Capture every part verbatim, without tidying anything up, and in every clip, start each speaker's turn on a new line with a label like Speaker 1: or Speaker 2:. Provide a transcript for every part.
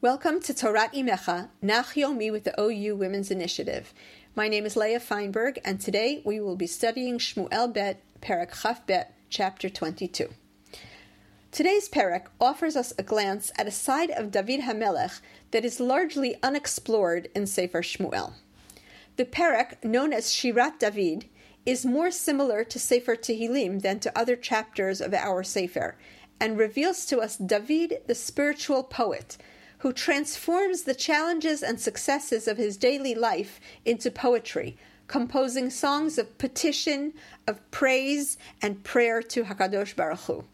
Speaker 1: Welcome to Torat Imecha, Nach Yomi with the O U Women's Initiative. My name is Leah Feinberg, and today we will be studying Shmuel Bet, Perek Chaf Bet, chapter twenty-two. Today's Perek offers us a glance at a side of David HaMelech that is largely unexplored in Sefer Shmuel. The Perek, known as Shirat David, is more similar to Sefer Tehillim than to other chapters of our Sefer, and reveals to us David, the spiritual poet, who transforms the challenges and successes of his daily life into poetry, composing songs of petition, of praise, and prayer to HaKadosh Baruch Hu.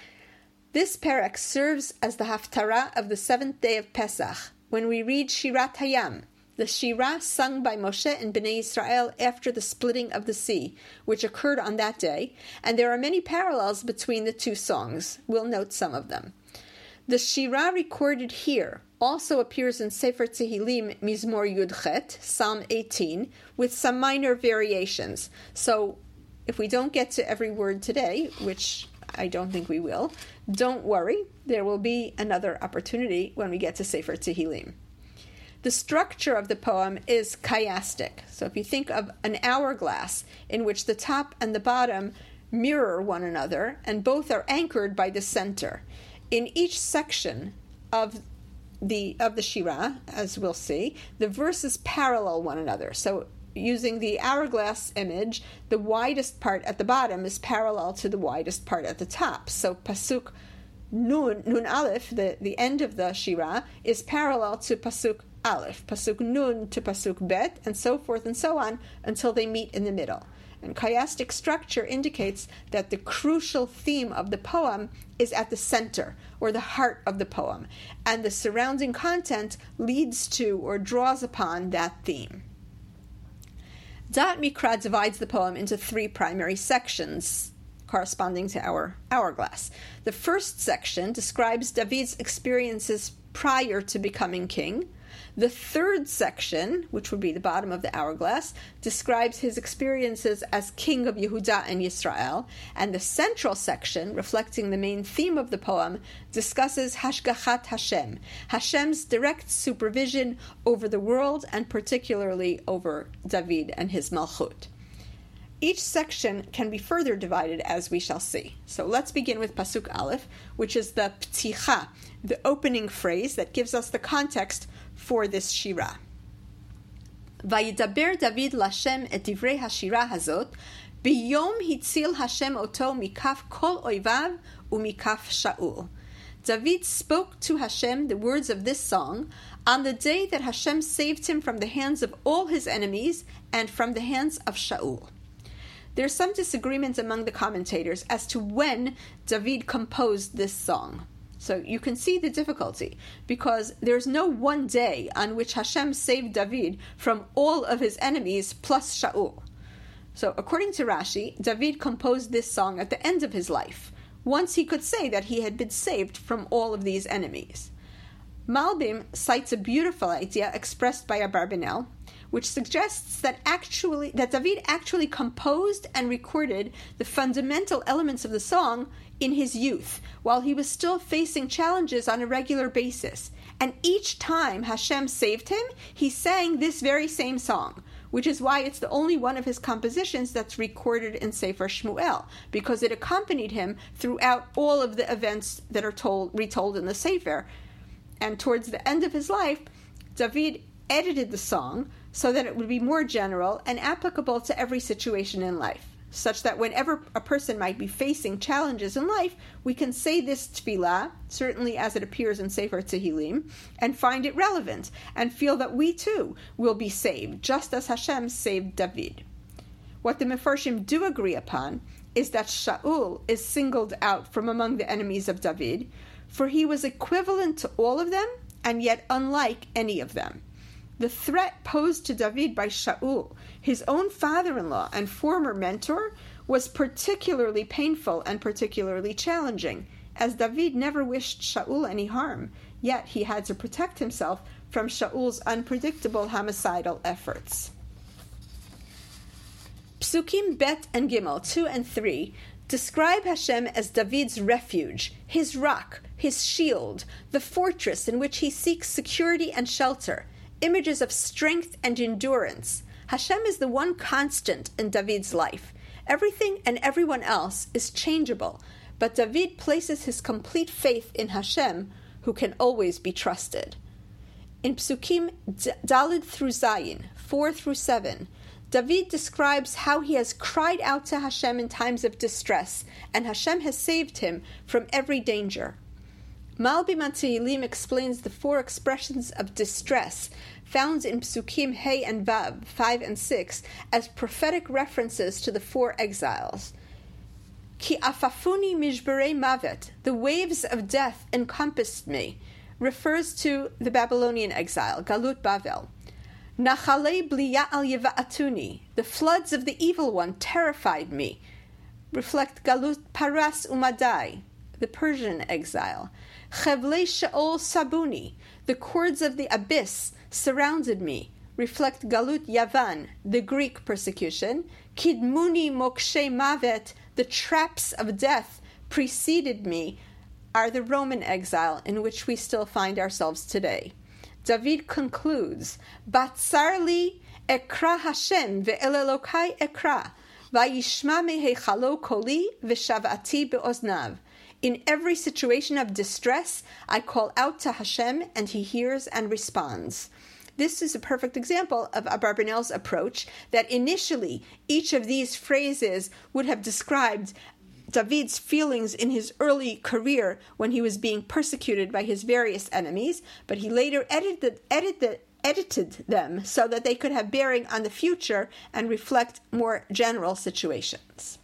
Speaker 1: This Perek serves as the Haftarah of the seventh day of Pesach, when we read Shirat Hayam, the Shirah sung by Moshe and Bnei Israel after the splitting of the sea, which occurred on that day, and there are many parallels between the two songs. We'll note some of them. The Shirah recorded here also appears in Sefer Tehillim Mizmor Yudchet, Psalm eighteen, with some minor variations. So if we don't get to every word today, which I don't think we will, don't worry, there will be another opportunity when we get to Sefer Tehillim. The structure of the poem is chiastic. So if you think of an hourglass in which the top and the bottom mirror one another, and both are anchored by the center. In each section of the of the Shirah, as we'll see, the verses parallel one another. So using the hourglass image, the widest part at the bottom is parallel to the widest part at the top. So Pasuk Nun, Nun Aleph, the, the end of the Shirah, is parallel to Pasuk Aleph, Pasuk Nun to Pasuk Bet, and so forth and so on until they meet in the middle. And chiastic structure indicates that the crucial theme of the poem is at the center, or the heart of the poem, and the surrounding content leads to or draws upon that theme. Da'at Mikra divides the poem into three primary sections, corresponding to our hourglass. The first section describes David's experiences prior to becoming king. The third section, which would be the bottom of the hourglass, describes his experiences as king of Yehuda and Yisrael, and the central section, reflecting the main theme of the poem, discusses Hashgachat Hashem, Hashem's direct supervision over the world, and particularly over David and his Malchut. Each section can be further divided, as we shall see. So let's begin with Pasuk Aleph, which is the Pticha, the opening phrase that gives us the context for this Shirah. Vayidaber David Lashem et divrei hashirah hazot, biyom hitzil Hashem oto mikaf kol oivav umikaf Shaul. David spoke to Hashem the words of this song on the day that Hashem saved him from the hands of all his enemies and from the hands of Shaul. There's some disagreement among the commentators as to when David composed this song. So you can see the difficulty, because there's no one day on which Hashem saved David from all of his enemies plus Shaul. So according to Rashi, David composed this song at the end of his life, once he could say that he had been saved from all of these enemies. Malbim cites a beautiful idea expressed by Abarbanel, which suggests that actually that David actually composed and recorded the fundamental elements of the song in his youth, while he was still facing challenges on a regular basis. And each time Hashem saved him, he sang this very same song, which is why it's the only one of his compositions that's recorded in Sefer Shmuel, because it accompanied him throughout all of the events that are told retold in the Sefer. And towards the end of his life, David edited the song so that it would be more general and applicable to every situation in life, such that whenever a person might be facing challenges in life, we can say this tefillah, certainly as it appears in Sefer Tehillim, and find it relevant, and feel that we too will be saved, just as Hashem saved David. What the Mefarshim do agree upon is that Shaul is singled out from among the enemies of David, for he was equivalent to all of them, and yet unlike any of them. The threat posed to David by Shaul, his own father-in-law and former mentor, was particularly painful and particularly challenging, as David never wished Shaul any harm, yet he had to protect himself from Shaul's unpredictable homicidal efforts. Psukim Bet and Gimel two and three describe Hashem as David's refuge, his rock, his shield, the fortress in which he seeks security and shelter, images of strength and endurance. Hashem is the one constant in David's life. Everything and everyone else is changeable, but David places his complete faith in Hashem, who can always be trusted. In Psukim Daled through Zayin, four through seven, David describes how he has cried out to Hashem in times of distress, and Hashem has saved him from every danger. Malbim HaTehillim explains the four expressions of distress found in Psukim Hey and Vav, five and six, as prophetic references to the four exiles. Ki afafuni mishberei mavet, the waves of death encompassed me, refers to the Babylonian exile, Galut Bavel. Nachalei bliya al yeva'atuni, the floods of the evil one terrified me, reflect Galut Paras Umadai, the Persian exile. Chevlei Sheol Sabuni, the cords of the abyss surrounded me, reflect Galut Yavan, the Greek persecution. Kidmuni Mokshe Mavet, the traps of death preceded me, are the Roman exile in which we still find ourselves today. David concludes, Batzarli ekra Hashem ve'el Elokai ekra, vayishma meheichalo koli v'shavati be'oznav. In every situation of distress, I call out to Hashem, and he hears and responds. This is a perfect example of Abarbanel's approach, that initially each of these phrases would have described David's feelings in his early career when he was being persecuted by his various enemies, but he later edited, edited, edited them so that they could have bearing on the future and reflect more general situations.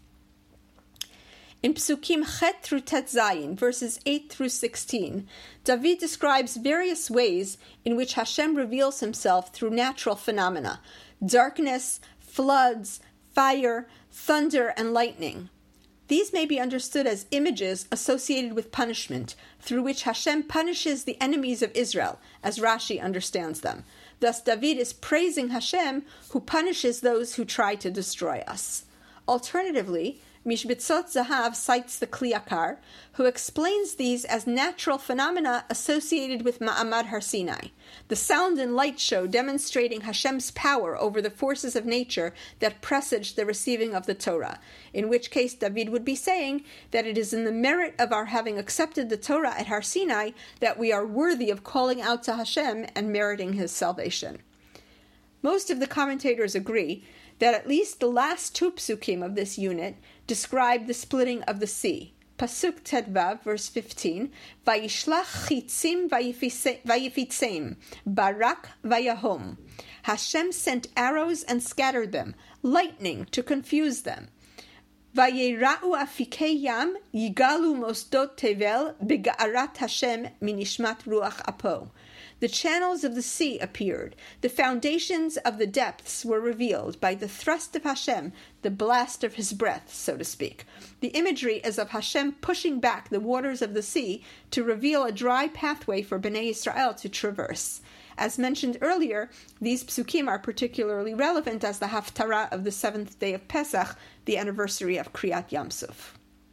Speaker 1: In Psukim Chet through Tet Zayin, verses eight through sixteen, David describes various ways in which Hashem reveals himself through natural phenomena: darkness, floods, fire, thunder, and lightning. These may be understood as images associated with punishment, through which Hashem punishes the enemies of Israel, as Rashi understands them. Thus, David is praising Hashem, who punishes those who try to destroy us. Alternatively, Mishbetzot Zahav cites the Kli Yakar, who explains these as natural phenomena associated with Ma'amad Har Sinai, the sound and light show demonstrating Hashem's power over the forces of nature that presaged the receiving of the Torah, in which case David would be saying that it is in the merit of our having accepted the Torah at Har Sinai that we are worthy of calling out to Hashem and meriting his salvation. Most of the commentators agree that at least the last two psukim of this unit describe the splitting of the sea. Pasuk Tedvav, verse fifteen, Vayishlach chitzim vayifitzeim, barak vayahom. Hashem sent arrows and scattered them, lightning to confuse them. Vayera'u afikei yam, yigalu mosdot tevel, bega'arat Hashem minishmat ruach apo. The channels of the sea appeared. The foundations of the depths were revealed by the thrust of Hashem, the blast of his breath, so to speak. The imagery is of Hashem pushing back the waters of the sea to reveal a dry pathway for Bnei Israel to traverse. As mentioned earlier, these psukim are particularly relevant as the haftarah of the seventh day of Pesach, the anniversary of Kriyat Yamsuf.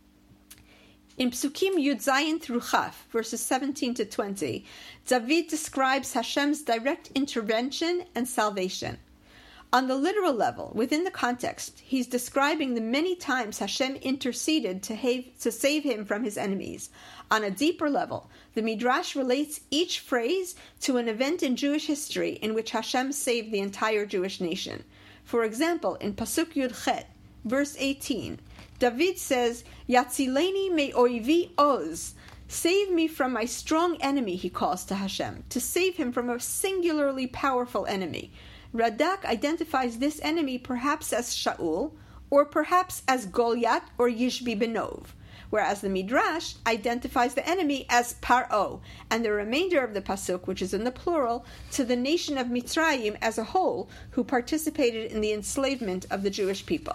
Speaker 1: In Psukim Yud Zayin through Chaf, verses seventeen to twenty, David describes Hashem's direct intervention and salvation. On the literal level, within the context, he's describing the many times Hashem interceded to, have, to save him from his enemies. On a deeper level, the Midrash relates each phrase to an event in Jewish history in which Hashem saved the entire Jewish nation. For example, in Pasuk Yud Chet, verse eighteen, David says, Yatzileni me oivi oz. Save me from my strong enemy, he calls to Hashem, to save him from a singularly powerful enemy. Radak identifies this enemy perhaps as Shaul, or perhaps as Goliath or Yishbi Benov, whereas the Midrash identifies the enemy as Paro, and the remainder of the Pasuk, which is in the plural, to the nation of Mitzrayim as a whole, who participated in the enslavement of the Jewish people.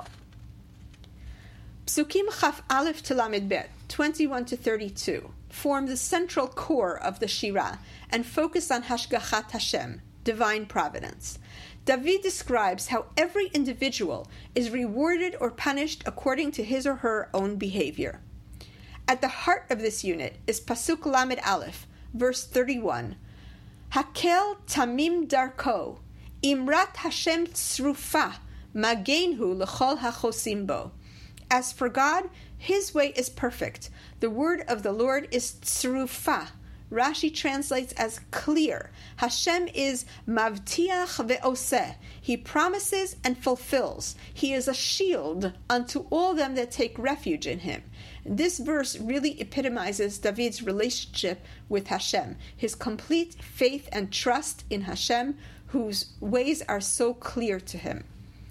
Speaker 1: Psukim Chaf Aleph to Lamed Bet, twenty-one to thirty-two, form the central core of the Shirah and focus on Hashgachat Hashem, divine providence. David describes how every individual is rewarded or punished according to his or her own behavior. At the heart of this unit is Pasuk Lamed Aleph, verse thirty-one. Hakel tamim darko, imrat Hashem tzrufa, magenhu l'chol hachosim bo. As for God, His way is perfect. The word of the Lord is tzrufa. Rashi translates as clear. Hashem is mavtiach ve'oseh. He promises and fulfills. He is a shield unto all them that take refuge in Him. This verse really epitomizes David's relationship with Hashem, his complete faith and trust in Hashem, whose ways are so clear to him.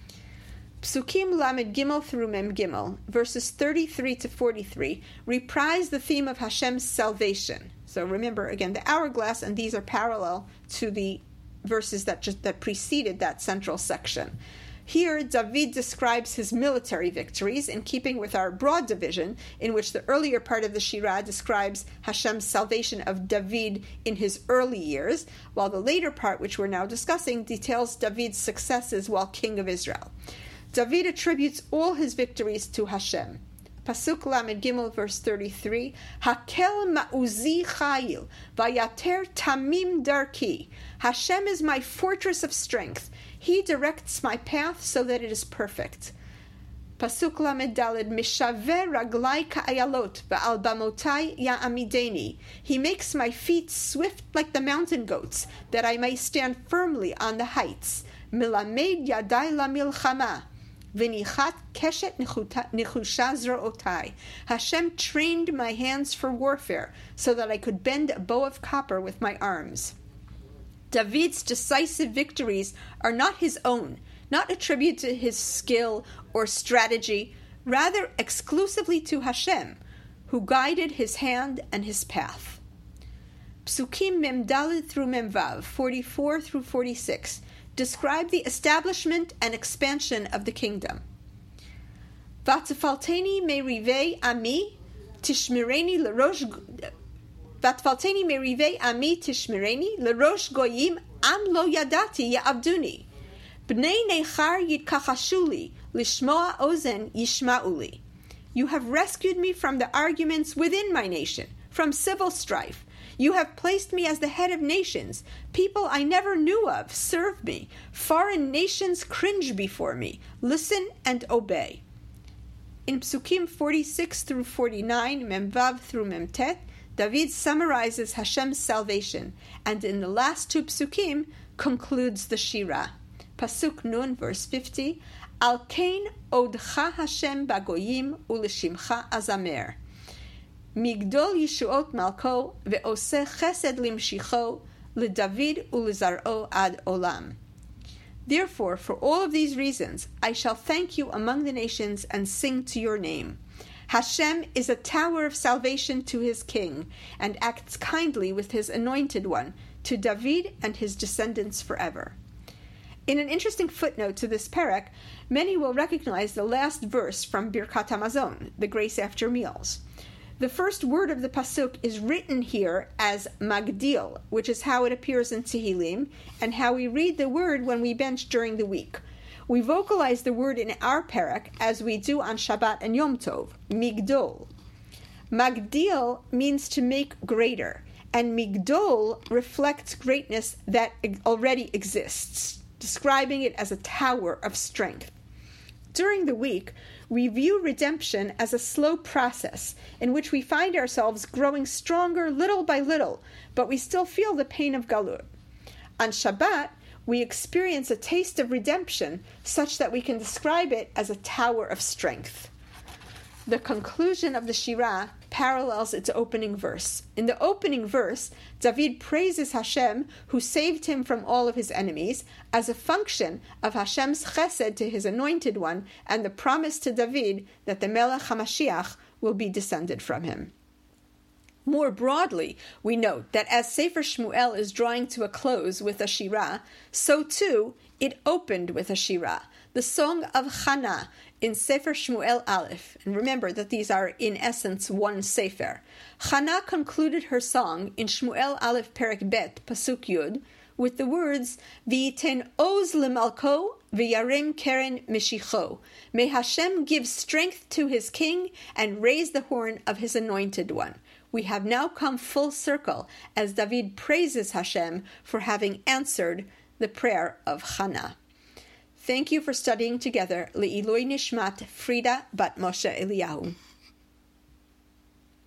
Speaker 1: Psukim Lamed Gimel through Mem Gimel, verses thirty-three to forty-three, reprise the theme of Hashem's salvation. So remember, again, the hourglass, and these are parallel to the verses that just that preceded that central section. Here, David describes his military victories in keeping with our broad division, in which the earlier part of the Shirah describes Hashem's salvation of David in his early years, while the later part, which we're now discussing, details David's successes while king of Israel. David attributes all his victories to Hashem. Pasuk Lamed Gimel, verse thirty-three, Hakel ma'uzi chayil, vayater tamim darki. Hashem is my fortress of strength. He directs my path so that it is perfect. Pasuk Lamed Daled, Mishaver raglai ka'ayalot, va'al bamotai ya'amideni. He makes my feet swift like the mountain goats, that I may stand firmly on the heights. Milamed yadai la milchama. V'nichat keshet nechusha zrootai. Hashem trained my hands for warfare, so that I could bend a bow of copper with my arms. David's decisive victories are not his own, not attributed to his skill or strategy, rather exclusively to Hashem, who guided his hand and his path. Psukim Mem Daled through Mem Vav, forty-four through forty-six, describe the establishment and expansion of the kingdom. Vatfalteni merivei ami tishmireni l'rosh Vatfalteni merivei ami tishmireni l'rosh goyim am lo yadati ya'avduni. Bnei nechar yitkachashuli lishmoa ozen yishma'uli. You have rescued me from the arguments within my nation, from civil strife. You have placed me as the head of nations. People I never knew of serve me. Foreign nations cringe before me. Listen and obey. In Psukim forty-six through forty-nine, Memvav through Memtet, David summarizes Hashem's salvation, and in the last two Psukim concludes the Shirah. Pasuk Nun, verse fifty, Al kein odcha Hashem bagoyim uleshimcha azamer. Migdol Yishuot Malko ve'oseh chesed limshicho leDavid ulezar'o ad olam. Therefore, for all of these reasons, I shall thank you among the nations and sing to your name. Hashem is a tower of salvation to his king, and acts kindly with his anointed one, to David and his descendants forever. In an interesting footnote to this parak, many will recognize the last verse from Birkat HaMazon, the grace after meals. The first word of the pasuk is written here as Magdil, which is how it appears in Tehillim, and how we read the word when we bench during the week. We vocalize the word in our parak as we do on Shabbat and Yom Tov, Migdol. Magdil means to make greater, and Migdol reflects greatness that already exists, describing it as a tower of strength. During the week, we view redemption as a slow process in which we find ourselves growing stronger little by little, but we still feel the pain of Galut. On Shabbat, we experience a taste of redemption such that we can describe it as a tower of strength. The conclusion of the Shirah parallels its opening verse. In the opening verse, David praises Hashem, who saved him from all of his enemies, as a function of Hashem's chesed to his anointed one and the promise to David that the Melech HaMashiach will be descended from him. More broadly, we note that as Sefer Shmuel is drawing to a close with a Shirah, so too it opened with a Shirah, the song of Hannah in Sefer Shmuel Aleph. And remember that these are in essence one Sefer. Hannah concluded her song in Shmuel Aleph Perek Bet, Pasuk Yud, with the words, V'yiten oz lemalko v'yarim keren mishicho. May Hashem give strength to his king and raise the horn of his anointed one. We have now come full circle as David praises Hashem for having answered the prayer of Hannah. Thank you for studying together. Le'iloi nishmat Frida bat Moshe Eliyahu.